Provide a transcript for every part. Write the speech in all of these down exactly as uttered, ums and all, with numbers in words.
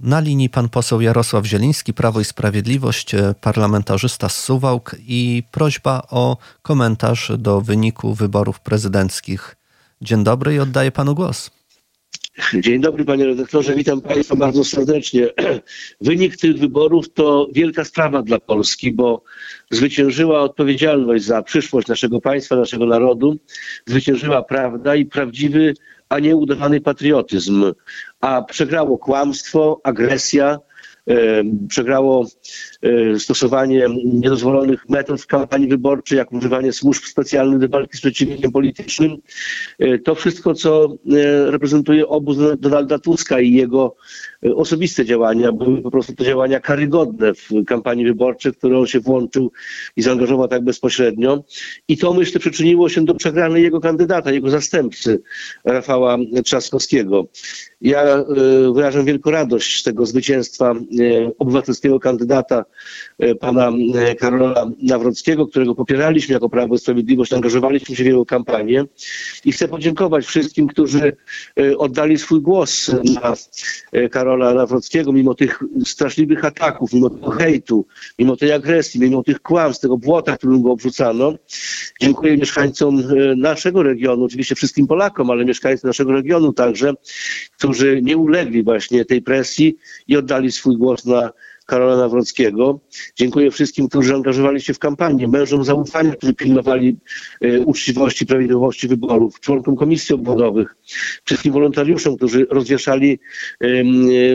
Na linii pan poseł Jarosław Zieliński, Prawo i Sprawiedliwość, parlamentarzysta z Suwałk, i prośba o komentarz do wyniku wyborów prezydenckich. Dzień dobry i oddaję panu głos. Dzień dobry, panie redaktorze, witam państwa bardzo serdecznie. Wynik tych wyborów to wielka sprawa dla Polski, bo zwyciężyła odpowiedzialność za przyszłość naszego państwa, naszego narodu, zwyciężyła prawda i prawdziwy, a nie udawany patriotyzm, a przegrało kłamstwo, agresja, przegrało stosowanie niedozwolonych metod w kampanii wyborczej, jak używanie służb specjalnych do walki z przeciwnikiem politycznym. To wszystko, co reprezentuje obóz Donalda Tuska i jego osobiste działania, były po prostu to działania karygodne w kampanii wyborczej, w które on się włączył i zaangażował tak bezpośrednio. I to, myślę, przyczyniło się do przegranej jego kandydata, jego zastępcy, Rafała Trzaskowskiego. Ja wyrażam wielką radość z tego zwycięstwa obywatelskiego kandydata, pana Karola Nawrockiego, którego popieraliśmy jako Prawo i Sprawiedliwość, angażowaliśmy się w jego kampanię i chcę podziękować wszystkim, którzy oddali swój głos na Karola Nawrockiego, mimo tych straszliwych ataków, mimo tego hejtu, mimo tej agresji, mimo tych kłamstw, tego błota, którym go obrzucano. Dziękuję mieszkańcom naszego regionu, oczywiście wszystkim Polakom, ale mieszkańcom naszego regionu także, którzy nie ulegli właśnie tej presji i oddali swój głos na Karola Nawrockiego. Dziękuję wszystkim, którzy angażowali się w kampanię, mężom zaufania, którzy pilnowali e, uczciwości, prawidłowości wyborów, członkom komisji obwodowych, wszystkim wolontariuszom, którzy rozwieszali e, e,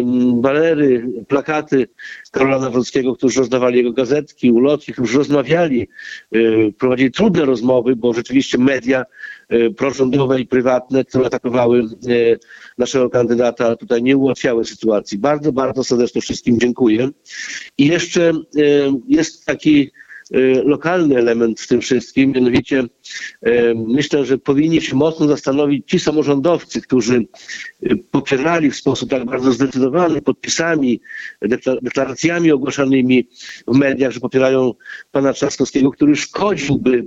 banery, plakaty Karola Nawrockiego, którzy rozdawali jego gazetki, ulotki, którzy rozmawiali, e, prowadzili trudne rozmowy, bo rzeczywiście media e, prorządowe i prywatne, które atakowały e, naszego kandydata, tutaj nie ułatwiały sytuacji. Bardzo, bardzo serdecznie wszystkim dziękuję. I jeszcze jest taki lokalny element w tym wszystkim, mianowicie myślę, że powinni się mocno zastanowić ci samorządowcy, którzy popierali w sposób tak bardzo zdecydowany podpisami, deklaracjami ogłaszanymi w mediach, że popierają pana Trzaskowskiego, który szkodziłby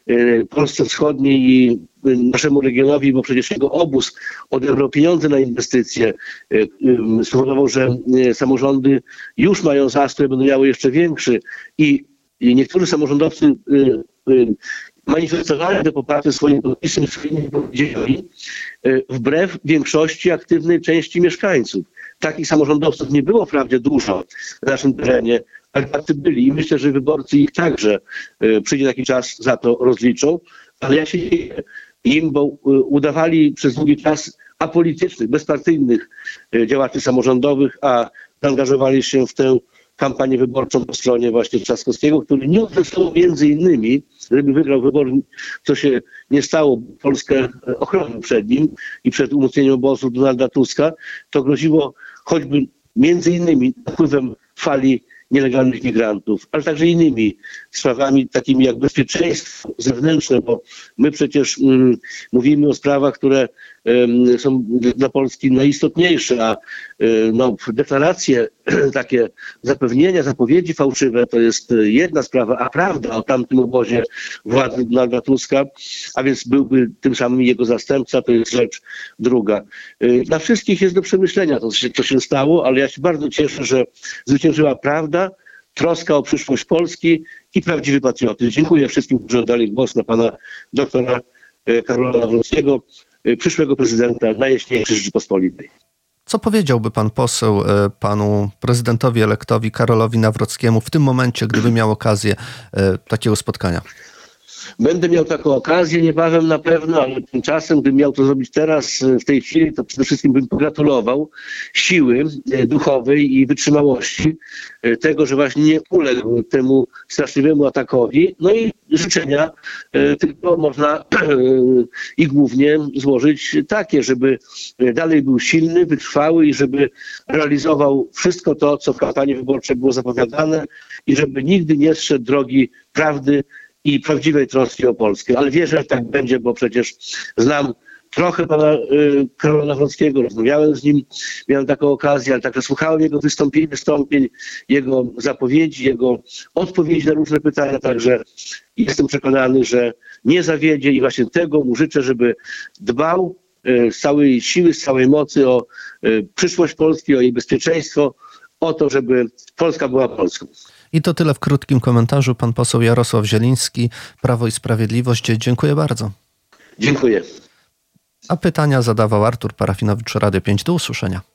Polsce Wschodniej i naszemu regionowi, bo przecież jego obóz odebrał pieniądze na inwestycje, spowodował, że samorządy już mają zastrój, będą miały jeszcze większy i I niektórzy samorządowcy y, y, manifestowali te poparcie swoim podpisem, swoimi wypowiedziami, y, wbrew większości aktywnej części mieszkańców. Takich samorządowców nie było wprawdzie dużo na naszym terenie, ale tacy byli i myślę, że wyborcy ich także y, przyjdzie taki czas za to rozliczą, ale ja się dzieję im, bo y, udawali przez długi czas apolitycznych, bezpartyjnych y, działaczy samorządowych, a zaangażowali się w tę kampanię wyborczą po stronie właśnie Trzaskowskiego, który nie odrzucał między innymi, żeby wygrał wybory, co się nie stało, Polskę ochronił przed nim i przed umocnieniem obozu Donalda Tuska, to groziło choćby między innymi napływem fali nielegalnych migrantów, ale także innymi sprawami takimi jak bezpieczeństwo zewnętrzne, bo my przecież mm, mówimy o sprawach, które um, są dla Polski najistotniejsze, a um, no, deklaracje, takie zapewnienia, zapowiedzi fałszywe to jest jedna sprawa, a prawda o tamtym obozie władzy Donalda Tuska, a więc byłby tym samym jego zastępca, to jest rzecz druga. Dla wszystkich jest do przemyślenia to, co się stało, ale ja się bardzo cieszę, że zwyciężyła prawda, troska o przyszłość Polski i prawdziwy patriotyzm. Dziękuję wszystkim, którzy oddali głos na pana doktora Karola Nawrockiego, przyszłego prezydenta Najjaśniejszej Rzeczypospolitej. Co powiedziałby pan poseł panu prezydentowi elektowi Karolowi Nawrockiemu w tym momencie, gdyby miał okazję takiego spotkania? Będę miał taką okazję niebawem na pewno, ale tymczasem, gdybym miał to zrobić teraz, w tej chwili, to przede wszystkim bym pogratulował siły duchowej i wytrzymałości tego, że właśnie nie uległ temu straszliwemu atakowi. No i życzenia tylko można i głównie złożyć takie, żeby dalej był silny, wytrwały i żeby realizował wszystko to, co w kampanii wyborczej było zapowiadane i żeby nigdy nie zszedł drogi prawdy i prawdziwej troski o Polskę. Ale wierzę, że tak będzie, bo przecież znam trochę pana y, Karola Nawrockiego, rozmawiałem z nim, miałem taką okazję, ale także słuchałem jego wystąpień, wystąpień, jego zapowiedzi, jego odpowiedzi na różne pytania, także jestem przekonany, że nie zawiedzie i właśnie tego mu życzę, żeby dbał z całej siły, z całej mocy o przyszłość Polski, o jej bezpieczeństwo, o to, żeby Polska była Polską. I to tyle w krótkim komentarzu. Pan poseł Jarosław Zieliński, Prawo i Sprawiedliwość. Dziękuję bardzo. Dziękuję. A pytania zadawał Artur Parafinowicz, Radio pięć. Do usłyszenia.